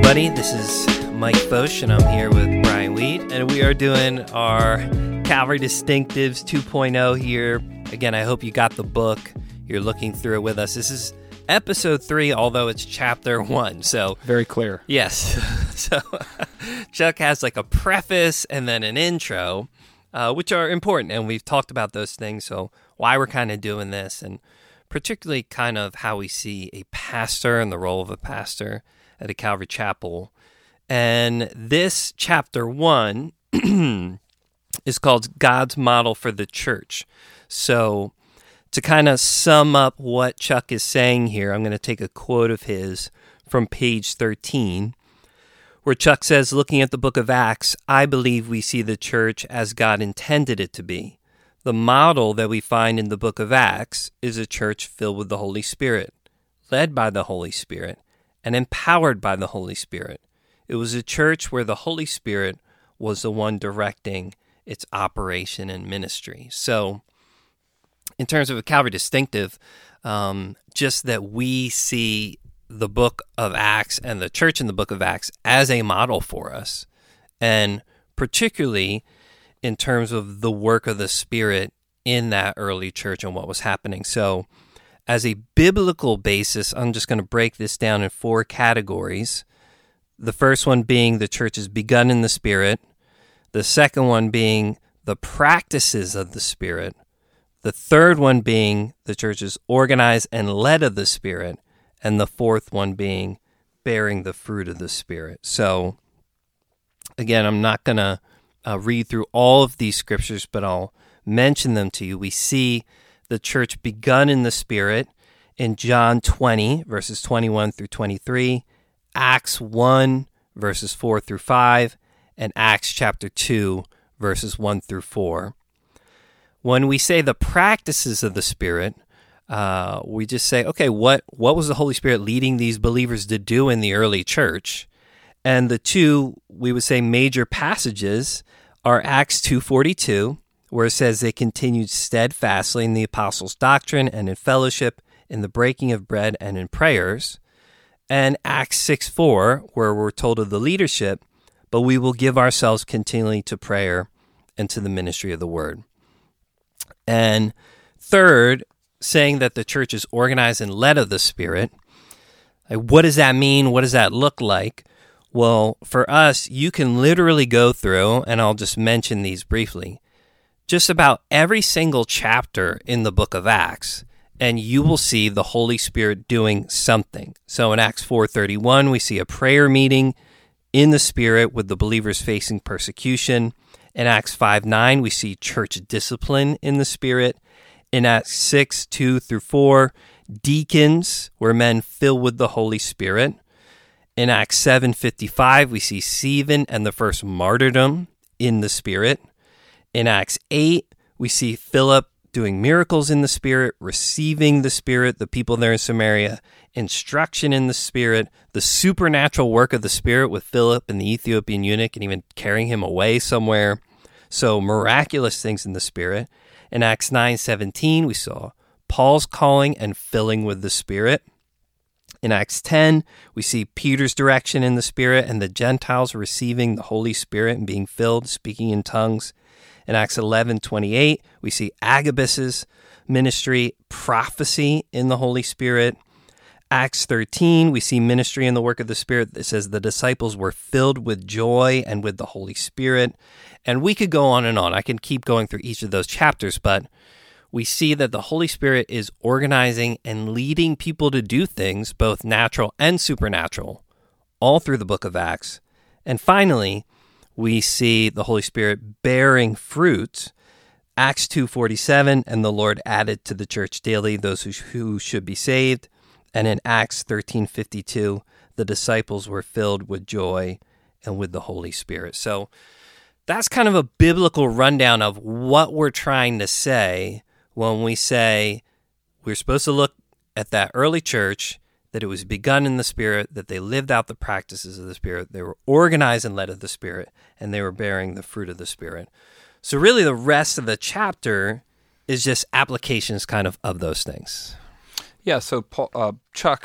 everybody. This is Mike Foch, and I'm here with Brian Weed, and we are doing our Calvary Distinctives 2.0 here. Again, I hope you got the book. You're looking through it with us. This is episode 3, although it's chapter 1. So very clear. Yes. So Chuck has like a preface and then an intro, which are important, and we've talked about those things. So why we're kind of doing this, and particularly kind of how we see a pastor and the role of a pastor at a Calvary Chapel. And this chapter 1 is called God's Model for the Church. So to kind of sum up what Chuck is saying here, I'm going to take a quote of his from page 13, where Chuck says, looking at the book of Acts, I believe we see the church as God intended it to be. The model that we find in the book of Acts is a church filled with the Holy Spirit, led by the Holy Spirit, and empowered by the Holy Spirit. It was a church where the Holy Spirit was the one directing its operation and ministry. So, in terms of a Calvary distinctive, just that we see the book of Acts and the church in the book of Acts as a model for us, and particularly in terms of the work of the Spirit in that early church and what was happening. So, as a biblical basis, I'm just going to break this down in 4 categories. The first one being the church is begun in the Spirit. The second one being the practices of the Spirit. The third one being the church is organized and led of the Spirit. And the fourth one being bearing the fruit of the Spirit. So, again, I'm not going to read through all of these scriptures, but I'll mention them to you. We see the church begun in the Spirit in John 20, verses 21 through 23, Acts 1, verses 4 through 5, and Acts chapter 2, verses 1 through 4. When we say the practices of the Spirit, we just say, okay, what was the Holy Spirit leading these believers to do in the early church? And the two, we would say, major passages are Acts 2:42, where it says they continued steadfastly in the apostles' doctrine and in fellowship, in the breaking of bread and in prayers, and Acts 6:4, where we're told of the leadership, but we will give ourselves continually to prayer and to the ministry of the word. And third, saying that the church is organized and led of the Spirit. What does that mean? What does that look like? Well, for us, you can literally go through, and I'll just mention these briefly, just about every single chapter in the book of Acts, and you will see the Holy Spirit doing something. So in Acts 4:31, we see a prayer meeting in the Spirit with the believers facing persecution. In Acts 5:9, we see church discipline in the Spirit. In Acts 6:2 through 4, deacons were men filled with the Holy Spirit. In Acts 7:55, we see Stephen and the first martyrdom in the Spirit. In Acts 8, we see Philip doing miracles in the Spirit, receiving the Spirit, the people there in Samaria, instruction in the Spirit, the supernatural work of the Spirit with Philip and the Ethiopian eunuch, and even carrying him away somewhere. So miraculous things in the Spirit. In Acts 9:17, we saw Paul's calling and filling with the Spirit. In Acts 10, we see Peter's direction in the Spirit and the Gentiles receiving the Holy Spirit and being filled, speaking in tongues. In Acts 11:28, we see Agabus's ministry, prophecy in the Holy Spirit. Acts 13, we see ministry in the work of the Spirit. It says the disciples were filled with joy and with the Holy Spirit. And we could go on and on. I can keep going through each of those chapters, but we see that the Holy Spirit is organizing and leading people to do things, both natural and supernatural, all through the book of Acts. And finally, we see the Holy Spirit bearing fruit. Acts 2:47, and the Lord added to the church daily those who should be saved. And in Acts 13:52, the disciples were filled with joy and with the Holy Spirit. So that's kind of a biblical rundown of what we're trying to say when we say we're supposed to look at that early church, that it was begun in the Spirit, that they lived out the practices of the Spirit, they were organized and led of the Spirit, and they were bearing the fruit of the Spirit. So really the rest of the chapter is just applications kind of those things. Yeah, so Chuck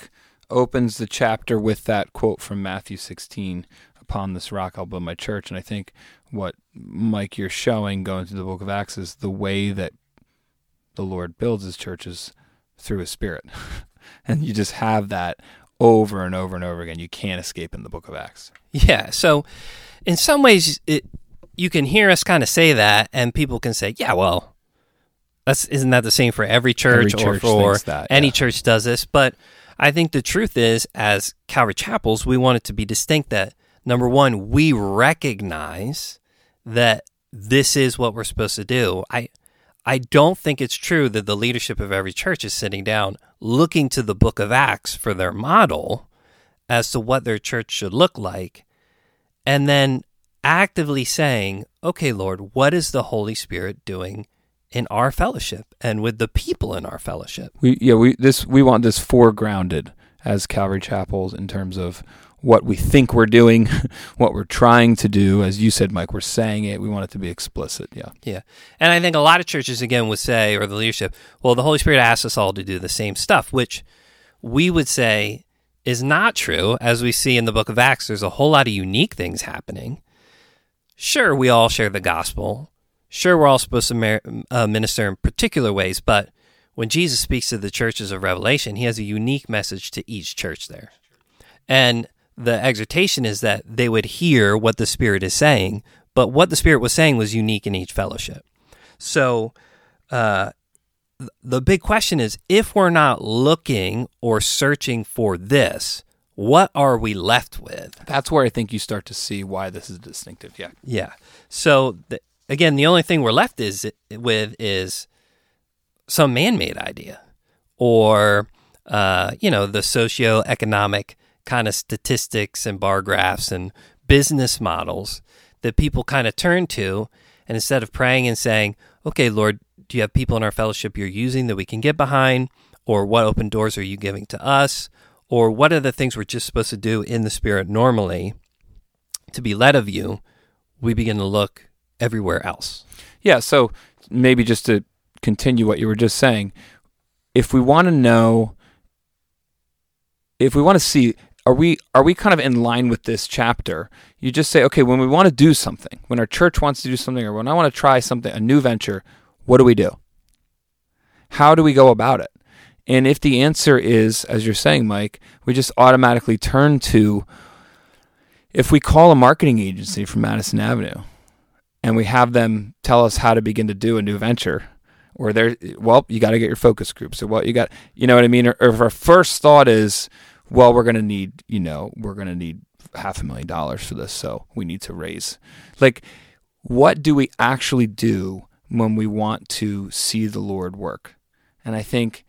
opens the chapter with that quote from Matthew 16, "Upon this rock I'll build my church." And I think what, Mike, you're showing going through the book of Acts is the way that the Lord builds his churches through his Spirit. And you just have that over and over and over again. You can't escape in the book of Acts. Yeah, so in some ways, you can hear us kind of say that, and people can say, yeah, well, isn't that the same for every church, or for any church does this? But I think the truth is, as Calvary Chapels, we want it to be distinct that, number one, we recognize that this is what we're supposed to do. I don't think it's true that the leadership of every church is sitting down looking to the book of Acts for their model as to what their church should look like, and then actively saying, okay, Lord, what is the Holy Spirit doing in our fellowship and with the people in our fellowship? We want this foregrounded as Calvary Chapels in terms of what we think we're doing, what we're trying to do. As you said, Mike, we're saying it. We want it to be explicit. Yeah. And I think a lot of churches, again, would say, or the leadership, well, the Holy Spirit asks us all to do the same stuff, which we would say is not true. As we see in the book of Acts, there's a whole lot of unique things happening. Sure, we all share the gospel. Sure, we're all supposed to minister in particular ways, but when Jesus speaks to the churches of Revelation, he has a unique message to each church there. And the exhortation is that they would hear what the Spirit is saying, but what the Spirit was saying was unique in each fellowship. So the big question is, if we're not looking or searching for this, what are we left with? That's where I think you start to see why this is distinctive. Yeah. So again, the only thing we're left with is some man-made idea, or the socioeconomic kind of statistics and bar graphs and business models that people kind of turn to, and instead of praying and saying, okay, Lord, do you have people in our fellowship you're using that we can get behind, or what open doors are you giving to us, or what are the things we're just supposed to do in the Spirit normally to be led of you, we begin to look everywhere else. Yeah, so maybe just to continue what you were just saying, if we want to know, if we want to see, are we kind of in line with this chapter? You just say, okay, when we want to do something, when our church wants to do something, or when I want to try something, a new venture, what do? How do we go about it? And if the answer is, as you're saying, Mike, we just automatically turn to, if we call a marketing agency from Madison Avenue and we have them tell us how to begin to do a new venture, or you got to get your focus groups, or what you got, you know what I mean? Or if our first thought is, well, we're going to need $500,000 for this, so we need to raise. Like, what do we actually do when we want to see the Lord work? And I think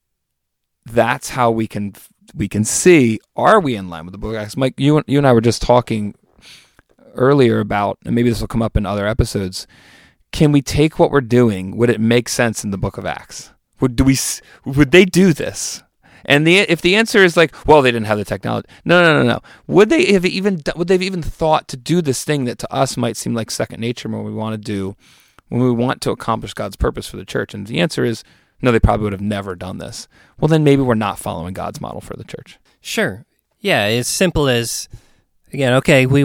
that's how we can see, are we in line with the book of Acts? Mike, you and I were just talking earlier about, and maybe this will come up in other episodes, can we take what we're doing, would it make sense in the book of Acts? Would they do this? And if the answer is like, well, they didn't have the technology. No. Would they have even thought to do this thing that to us might seem like second nature when we want to accomplish God's purpose for the church? And the answer is no, they probably would have never done this. Well, then maybe we're not following God's model for the church. Sure. Yeah, as simple as, again, okay, we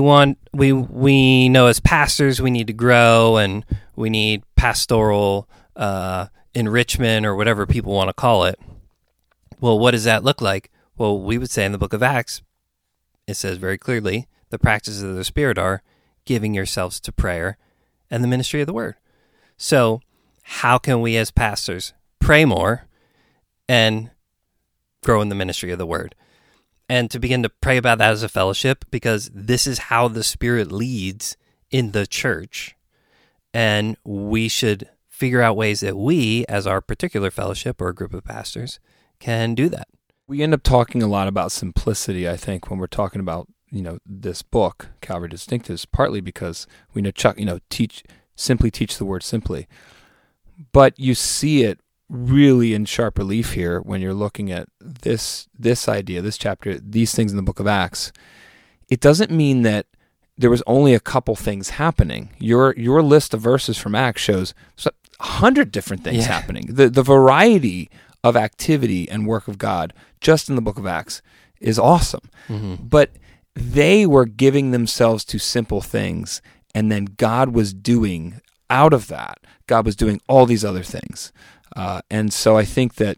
know as pastors we need to grow, and we need pastoral enrichment, or whatever people want to call it. Well, what does that look like? Well, we would say in the book of Acts, it says very clearly, the practices of the Spirit are giving yourselves to prayer and the ministry of the word. So how can we as pastors pray more and grow in the ministry of the word? And to begin to pray about that as a fellowship, because this is how the Spirit leads in the church. And we should figure out ways that we, as our particular fellowship or a group of pastors, can do that. We end up talking a lot about simplicity, I think, when we're talking about, this book, Calvary Distinctives, partly because we know Chuck, teach the word simply. But you see it really in sharp relief here when you're looking at this idea, this chapter, these things in the book of Acts. It doesn't mean that there was only a couple things happening. Your list of verses from Acts shows 100 different things happening. The variety of activity and work of God just in the book of Acts is awesome. But they were giving themselves to simple things, and then God was doing out of that. God was doing all these other things. And so I think that,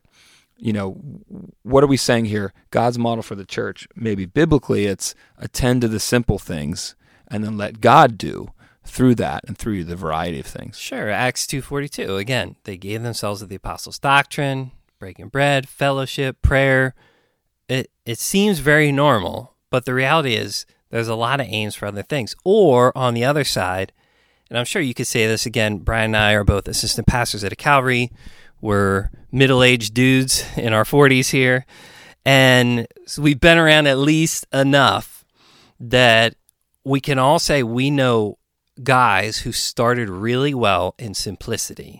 what are we saying here? God's model for the church, maybe biblically, it's attend to the simple things and then let God do through that and through the variety of things. Sure. Acts 2:42. Again, they gave themselves to the apostles' doctrine, breaking bread, fellowship, prayer. It seems very normal, but the reality is there's a lot of aims for other things. Or on the other side, and I'm sure you could say this again, Brian and I are both assistant pastors at a Calvary. We're middle-aged dudes in our 40s here, and so we've been around at least enough that we can all say we know guys who started really well in simplicity.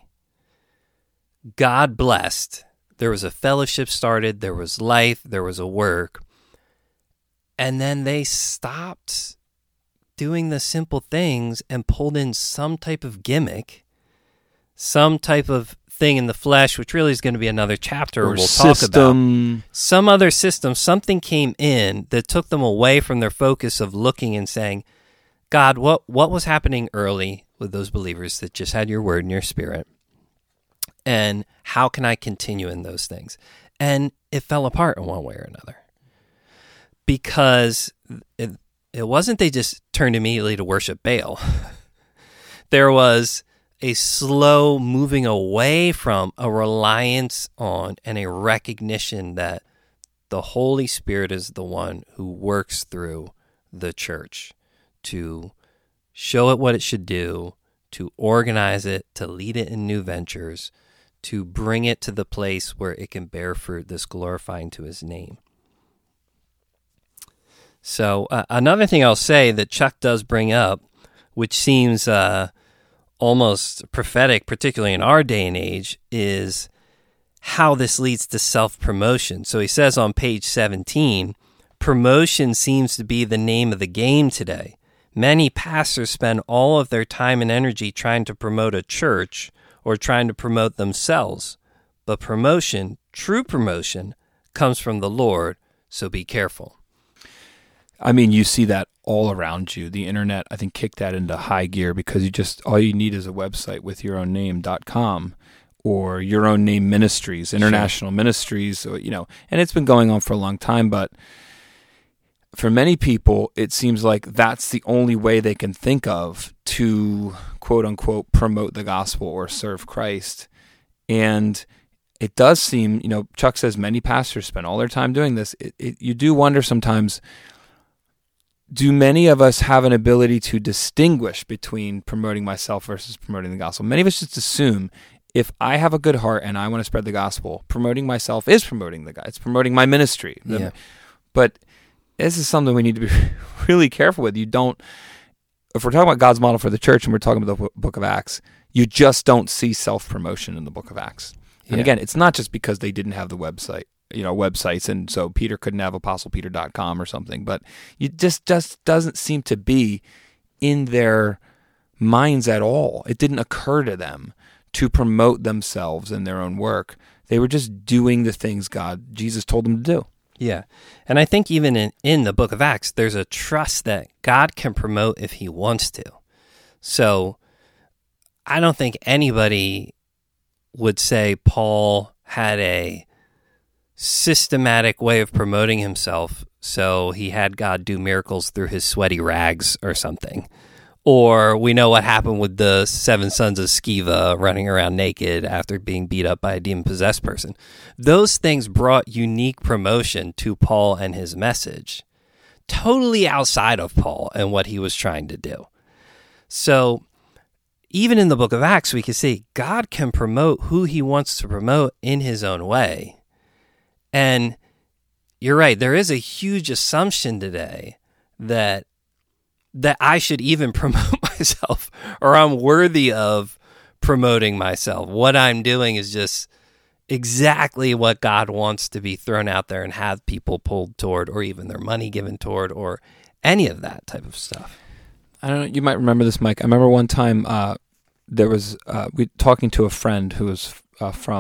God blessed. There was a fellowship started, there was life, there was a work, and then they stopped doing the simple things and pulled in some type of gimmick, some type of thing in the flesh, which really is going to be another chapter we'll talk about. Some other system, something came in that took them away from their focus of looking and saying, God, what was happening early with those believers that just had your word and your spirit? And how can I continue in those things? And it fell apart in one way or another. Because it wasn't they just turned immediately to worship Baal. There was a slow moving away from a reliance on and a recognition that the Holy Spirit is the one who works through the church to show it what it should do, to organize it, to lead it in new ventures, to bring it to the place where it can bear fruit that's glorifying to his name. So another thing I'll say that Chuck does bring up, which seems almost prophetic, particularly in our day and age, is how this leads to self-promotion. So he says on page 17, promotion seems to be the name of the game today. Many pastors spend all of their time and energy trying to promote a church or trying to promote themselves. But promotion, true promotion, comes from the Lord, so be careful. I mean, you see that all around you. The internet, I think, kicked that into high gear because all you need is a website with your own name.com or your own name ministries, international ministries, and it's been going on for a long time, but for many people, it seems like that's the only way they can think of to, quote unquote, promote the gospel or serve Christ. And it does seem, Chuck says many pastors spend all their time doing this. You do wonder sometimes, do many of us have an ability to distinguish between promoting myself versus promoting the gospel? Many of us just assume if I have a good heart and I want to spread the gospel, promoting myself is promoting the gospel. It's promoting my ministry. Yeah. But this is something we need to be really careful with. If we're talking about God's model for the church and we're talking about the book of Acts, you just don't see self-promotion in the book of Acts. And again, it's not just because they didn't have the websites, and so Peter couldn't have apostlepeter.com or something, but it just doesn't seem to be in their minds at all. It didn't occur to them to promote themselves in their own work. They were just doing the things Jesus told them to do. Yeah. And I think even in the book of Acts, there's a trust that God can promote if he wants to. So I don't think anybody would say Paul had a systematic way of promoting himself, so he had God do miracles through his sweaty rags or something. Or we know what happened with the 7 sons of Sceva running around naked after being beat up by a demon-possessed person. Those things brought unique promotion to Paul and his message, totally outside of Paul and what he was trying to do. So even in the book of Acts, we can see God can promote who he wants to promote in his own way. And you're right, there is a huge assumption today that I should even promote myself or I'm worthy of promoting myself. What I'm doing is just exactly what God wants to be thrown out there and have people pulled toward, or even their money given toward, or any of that type of stuff. I don't know. You might remember this, Mike. I remember one time there was we talking to a friend who was from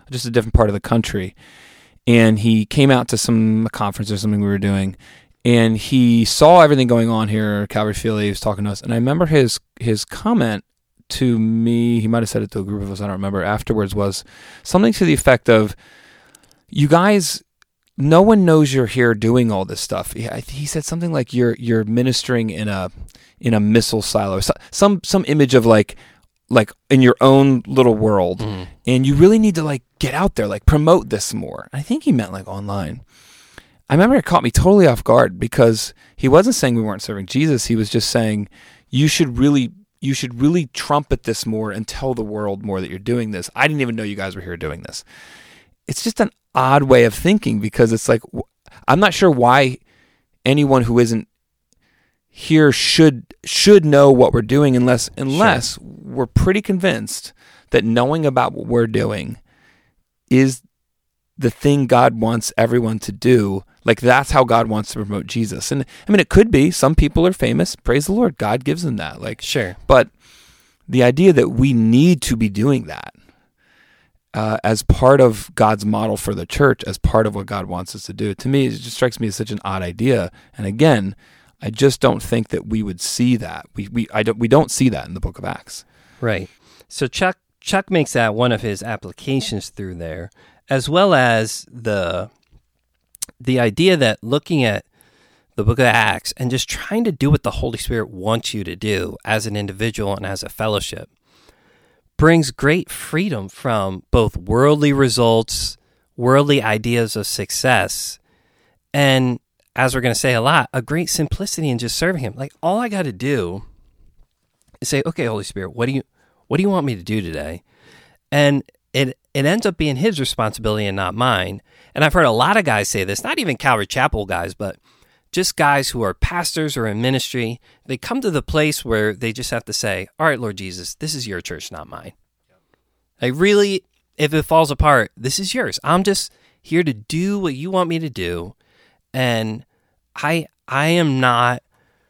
just a different part of the country. And he came out to some conference or something we were doing, and he saw everything going on here at Calvary Philly. He was talking to us, and I remember his comment to me, he might have said it to a group of us, I don't remember, afterwards, was something to the effect of, you guys, no one knows you're here doing all this stuff. He said something like you're ministering in a missile silo, some image of like in your own little world, and you really need to like get out there, like promote this more. I think he meant like online. I remember it caught me totally off guard, because he wasn't saying we weren't serving Jesus. He was just saying you should really trumpet this more and tell the world more that you're doing this. I didn't even know you guys were here doing this. It's just an odd way of thinking, because it's like, I'm not sure why anyone who isn't here should know what we're doing unless sure, we're pretty convinced that knowing about what we're doing is the thing God wants everyone to do. Like, that's how God wants to promote Jesus. And I mean, it could be some people are famous. Praise the Lord. God gives them that. Like, sure. But the idea that we need to be doing that as part of God's model for the church, as part of what God wants us to do, to me, it just strikes me as such an odd idea. And again, I just don't think that we would see that. We don't see that in the book of Acts. Right. So Chuck makes that one of his applications through there, as well as the idea that looking at the book of Acts and just trying to do what the Holy Spirit wants you to do as an individual and as a fellowship brings great freedom from both worldly results, worldly ideas of success, and, as we're going to say a lot, a great simplicity in just serving him. Like, all I got to do is say, okay, Holy Spirit, what do you want me to do today? And it ends up being his responsibility and not mine. And I've heard a lot of guys say this, not even Calvary Chapel guys, but just guys who are pastors or in ministry. They come to the place where they just have to say, all right, Lord Jesus, this is your church, not mine. Like, really, if it falls apart, this is yours. I'm just here to do what you want me to do. And I am not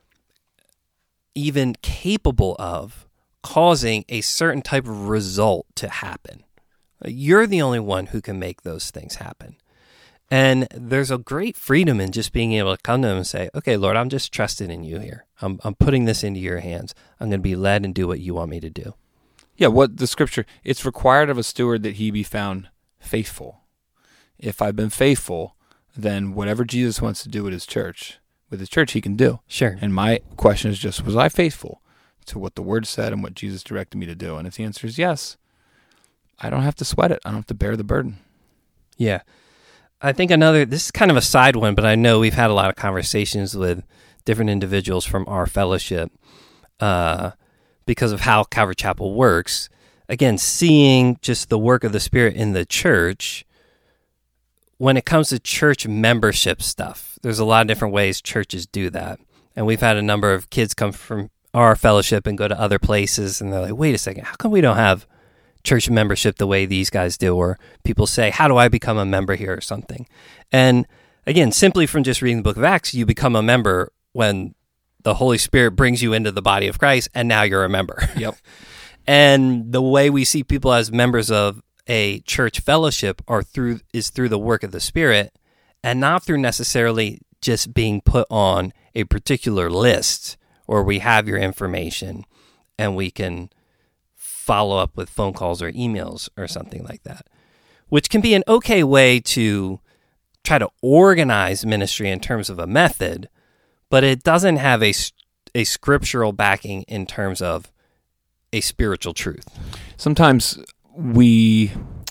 even capable of causing a certain type of result to happen. You're the only one who can make those things happen. And there's a great freedom in just being able to come to him and say, okay, Lord, I'm just trusting in you here. I'm putting this into your hands. I'm going to be led and do what you want me to do. Yeah, what the scripture, it's required of a steward that he be found faithful. If I've been faithful, then whatever Jesus wants to do with his church, he can do. Sure. And my question is just, was I faithful to what the word said and what Jesus directed me to do? And if the answer is yes, I don't have to sweat it. I don't have to bear the burden. Yeah. I think this is kind of a side one, but I know we've had a lot of conversations with different individuals from our fellowship because of how Calvary Chapel works. Again, seeing just the work of the Spirit in the church. When it comes to church membership stuff, there's a lot of different ways churches do that. And we've had a number of kids come from our fellowship and go to other places, and they're like, wait a second, how come we don't have church membership the way these guys do? Or people say, how do I become a member here or something? And again, simply from just reading the book of Acts, you become a member when the Holy Spirit brings you into the body of Christ, and now you're a member. Yep. And the way we see people as members of a church fellowship is through the work of the Spirit, and not through necessarily just being put on a particular list, or we have your information and we can follow up with phone calls or emails or something like that, which can be an okay way to try to organize ministry in terms of a method, but it doesn't have a scriptural backing in terms of a spiritual truth. Sometimes you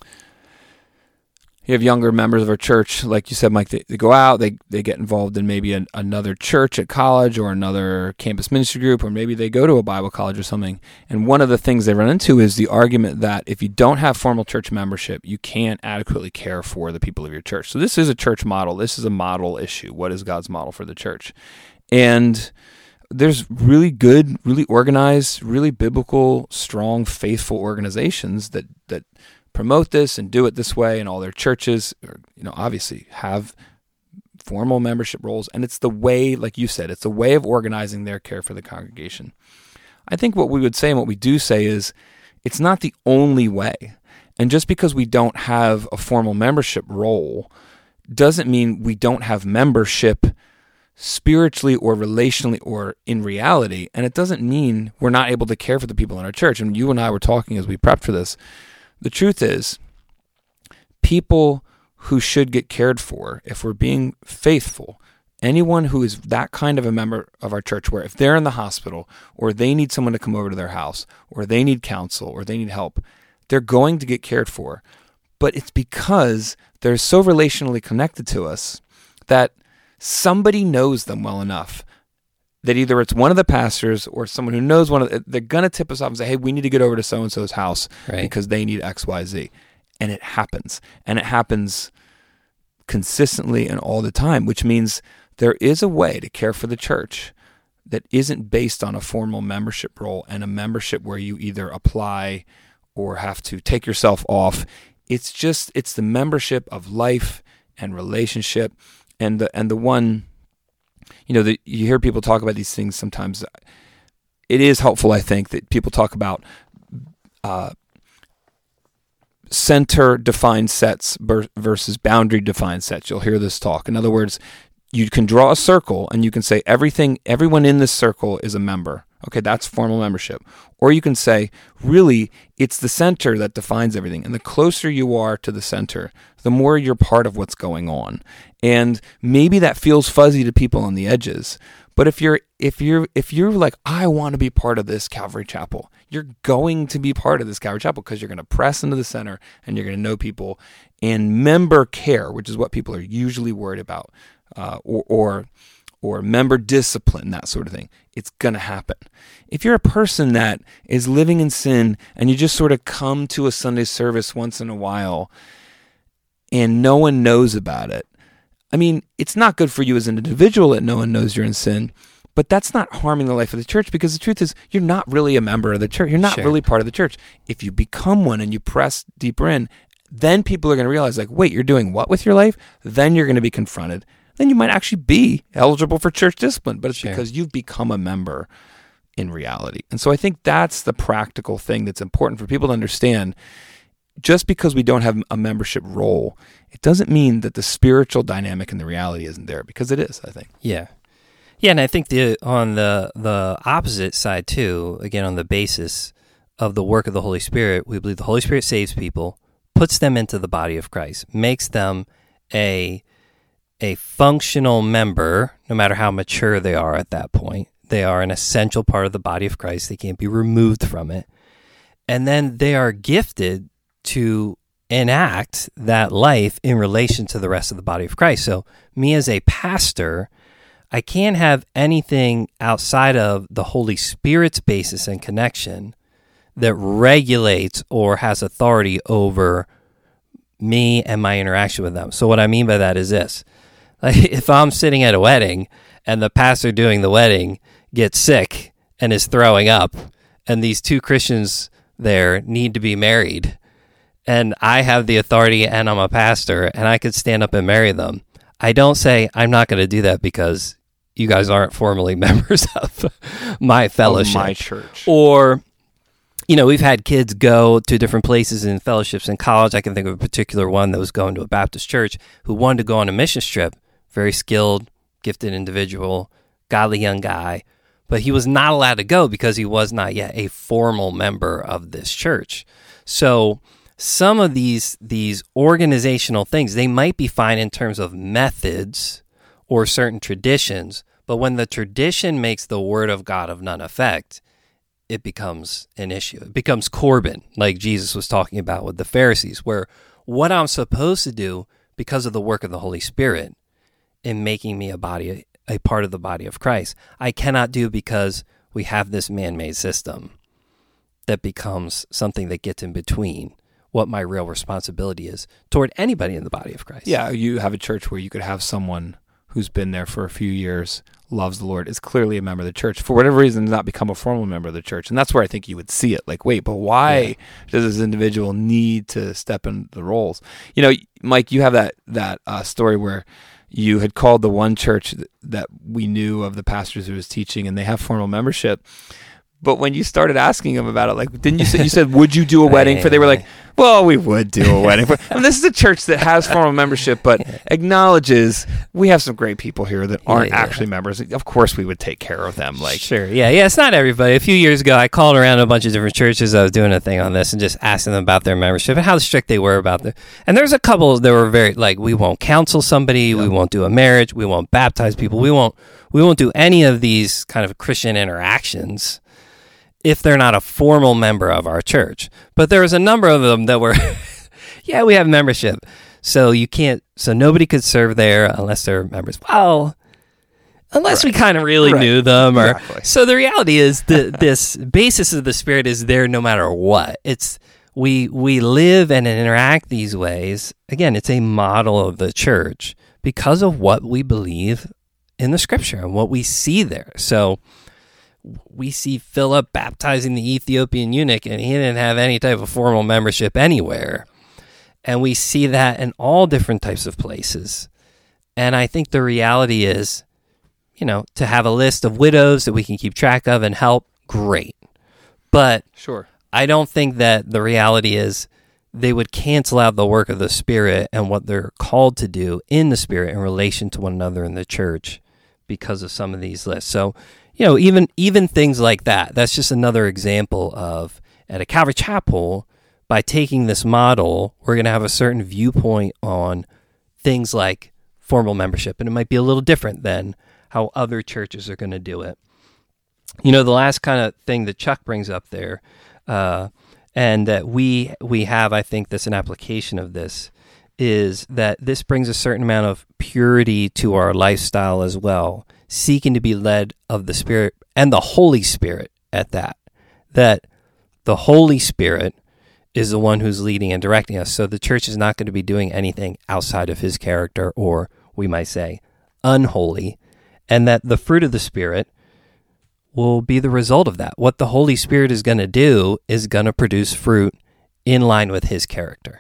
have younger members of our church, like you said, Mike, they go out, they get involved in maybe another church at college or another campus ministry group, or maybe they go to a Bible college or something. And one of the things they run into is the argument that if you don't have formal church membership, you can't adequately care for the people of your church. So this is a church model. This is a model issue. What is God's model for the church? And there's really good, really organized, really biblical, strong, faithful organizations that promote this and do it this way, and all their churches, obviously have formal membership roles. And it's the way, like you said, it's a way of organizing their care for the congregation. I think what we would say and what we do say is it's not the only way. And just because we don't have a formal membership role doesn't mean we don't have membership spiritually or relationally or in reality. And it doesn't mean we're not able to care for the people in our church. And you and I were talking as we prepped for this. The truth is, people who should get cared for, if we're being faithful, anyone who is that kind of a member of our church, where if they're in the hospital or they need someone to come over to their house or they need counsel or they need help, they're going to get cared for. But it's because they're so relationally connected to us that somebody knows them well enough that either it's one of the pastors or someone who knows they're going to tip us off and say, hey, we need to get over to so-and-so's house because they need X, Y, Z. And it happens. And it happens consistently and all the time, which means there is a way to care for the church that isn't based on a formal membership role and a membership where you either apply or have to take yourself off. It's the membership of life and relationship, and the one, you hear people talk about these things sometimes. It is helpful, I think, that people talk about center-defined sets versus boundary-defined sets. You'll hear this talk. In other words, you can draw a circle and you can say everyone in this circle is a member. Okay, that's formal membership. Or you can say, really, it's the center that defines everything. And the closer you are to the center, the more you're part of what's going on. And maybe that feels fuzzy to people on the edges. But if you're like, I want to be part of this Calvary Chapel, you're going to be part of this Calvary Chapel because you're going to press into the center and you're going to know people. And member care, which is what people are usually worried about, or member discipline, that sort of thing, it's going to happen. If you're a person that is living in sin and you just sort of come to a Sunday service once in a while and no one knows about it, I mean, it's not good for you as an individual that no one knows you're in sin, but that's not harming the life of the church, because the truth is you're not really a member of the church. You're not really part of the church. If you become one and you press deeper in, then people are going to realize, like, wait, you're doing what with your life? Then you're going to be confronted. Then you might actually be eligible for church discipline, but it's because you've become a member in reality. And so I think that's the practical thing that's important for people to understand. Just because we don't have a membership role, it doesn't mean that the spiritual dynamic and the reality isn't there, because it is, I think. Yeah. Yeah, and I think on the opposite side too, again, on the basis of the work of the Holy Spirit, we believe the Holy Spirit saves people, puts them into the body of Christ, makes them a functional member, no matter how mature they are at that point. They are an essential part of the body of Christ. They can't be removed from it. And then they are gifted to enact that life in relation to the rest of the body of Christ. So me as a pastor, I can't have anything outside of the Holy Spirit's basis and connection that regulates or has authority over me and my interaction with them. So what I mean by that is this. Like, if I'm sitting at a wedding and the pastor doing the wedding gets sick and is throwing up, and these two Christians there need to be married, and I have the authority and I'm a pastor and I could stand up and marry them, I don't say I'm not going to do that because you guys aren't formally members of my fellowship. Of my church. Or, we've had kids go to different places in fellowships in college. I can think of a particular one that was going to a Baptist church who wanted to go on a mission trip. Very skilled, gifted individual, godly young guy. But he was not allowed to go because he was not yet a formal member of this church. So some of these organizational things, they might be fine in terms of methods or certain traditions, but when the tradition makes the word of God of none effect, it becomes an issue. It becomes Corban, like Jesus was talking about with the Pharisees, where what I'm supposed to do because of the work of the Holy Spirit in making me a part of the body of Christ, I cannot do because we have this man-made system that becomes something that gets in between what my real responsibility is toward anybody in the body of Christ. Yeah, you have a church where you could have someone who's been there for a few years, loves the Lord, is clearly a member of the church, for whatever reason, does not become a formal member of the church. And that's where I think you would see it. Like, wait, but why does this individual need to step in the roles? Mike, you have that story where you had called the one church that we knew of the pastors who was teaching, and they have formal membership. But when you started asking them about it, like, didn't you say, you said, would you do a wedding for, they were like, Well, we would do a wedding. But this is a church that has formal membership, but acknowledges we have some great people here that aren't actually members. Of course, we would take care of them. Sure. Yeah. It's not everybody. A few years ago, I called around a bunch of different churches. I was doing a thing on this and just asking them about their membership and how strict they were about it. And there's a couple that were very we won't counsel somebody, we won't do a marriage, we won't baptize people, we won't do any of these kind of Christian interactions if they're not a formal member of our church. But there was a number of them that were, we have membership. So nobody could serve there unless they're members. Well, unless we kind of really knew them. So the reality is this basis of the Spirit is there no matter what. It's we live and interact these ways. Again, it's a model of the church because of what we believe in the Scripture and what we see there. So we see Philip baptizing the Ethiopian eunuch, and he didn't have any type of formal membership anywhere. And we see that in all different types of places. And I think the reality is, to have a list of widows that we can keep track of and help, great. But sure, I don't think that the reality is they would cancel out the work of the Spirit and what they're called to do in the Spirit in relation to one another in the church because of some of these lists. So, even things like that, that's just another example of, at a Calvary Chapel, by taking this model, we're going to have a certain viewpoint on things like formal membership, and it might be a little different than how other churches are going to do it. The last kind of thing that Chuck brings up there, and that we have, I think that's an application of this, is that this brings a certain amount of purity to our lifestyle as well, seeking to be led of the Spirit and the Holy Spirit at that the Holy Spirit is the one who's leading and directing us. So the church is not going to be doing anything outside of his character, or we might say unholy, and that the fruit of the Spirit will be the result of that. What the Holy Spirit is going to do is going to produce fruit in line with his character.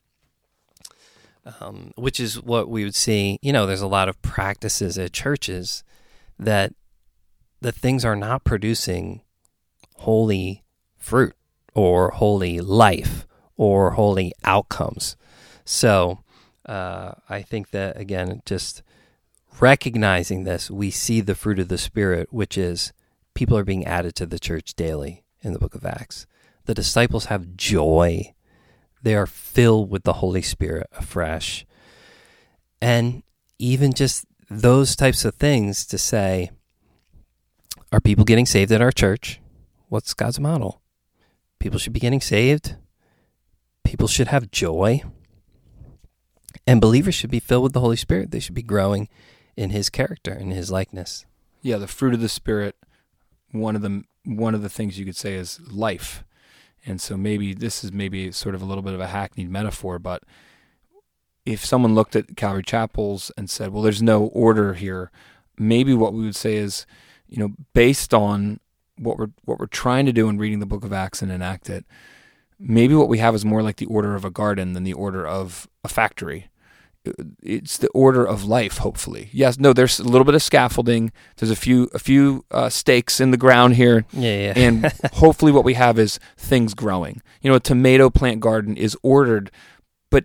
Which is what we would see. There's a lot of practices at churches that the things are not producing holy fruit or holy life or holy outcomes. So I think that, again, just recognizing this, we see the fruit of the Spirit, which is people are being added to the church daily in the book of Acts. The disciples have joy. They are filled with the Holy Spirit afresh. And even just those types of things to say, are people getting saved at our church? What's God's model? People should be getting saved. People should have joy. And believers should be filled with the Holy Spirit. They should be growing in his character and his likeness. Yeah, the fruit of the Spirit, one of the things you could say is life. And so maybe this is maybe sort of a little bit of a hackneyed metaphor, but if someone looked at Calvary Chapels and said, well, there's no order here, maybe what we would say is, based on what we're trying to do in reading the book of Acts and enact it, maybe what we have is more like the order of a garden than the order of a factory. It's the order of life, hopefully. Yes, no, there's a little bit of scaffolding. There's a few stakes in the ground here. Yeah. And hopefully what we have is things growing. A tomato plant garden is ordered, but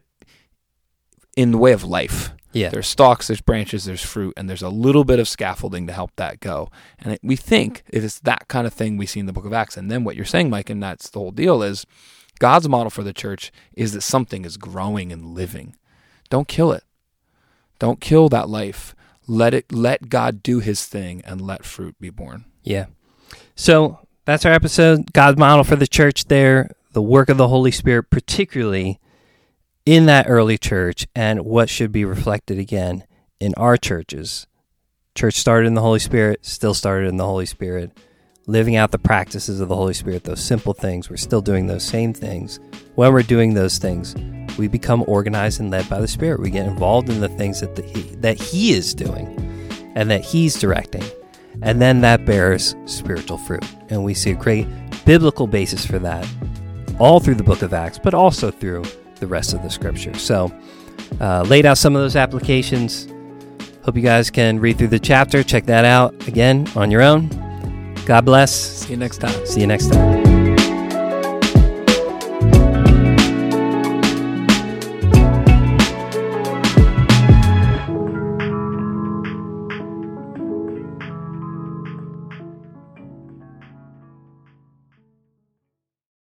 in the way of life. Yeah. There's stalks, there's branches, there's fruit, and there's a little bit of scaffolding to help that go. And we think it is that kind of thing we see in the book of Acts. And then what you're saying, Mike, and that's the whole deal, is God's model for the church is that something is growing and living. Don't kill it. Don't kill that life. Let God do his thing and let fruit be born. Yeah. So that's our episode. God's model for the church there, the work of the Holy Spirit, particularly in that early church, and what should be reflected again in our churches. Church started in the Holy Spirit, still started in the Holy Spirit, living out the practices of the Holy Spirit, those simple things. We're still doing those same things. When we're doing those things, we become organized and led by the Spirit. We get involved in the things that He is doing and that He's directing. And then that bears spiritual fruit. And we see a great biblical basis for that all through the book of Acts, but also through the rest of the Scripture. So laid out some of those applications. Hope you guys can read through the chapter. Check that out again on your own. God bless. See you next time. See you next time.